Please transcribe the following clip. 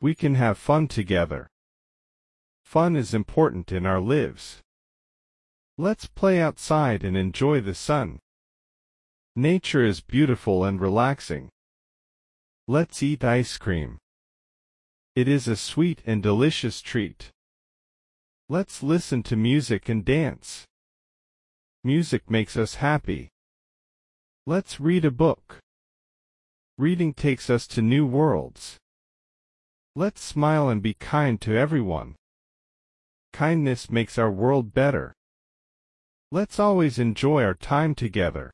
We can have fun together. Fun is important in our lives. Let's play outside and enjoy the sun. Nature is beautiful and relaxing. Let's eat ice cream. It is a sweet and delicious treat. Let's listen to music and dance. Music makes us happy. Let's read a book. Reading takes us to new worlds. Let's smile and be kind to everyone. Kindness makes our world better. Let's always enjoy our time together.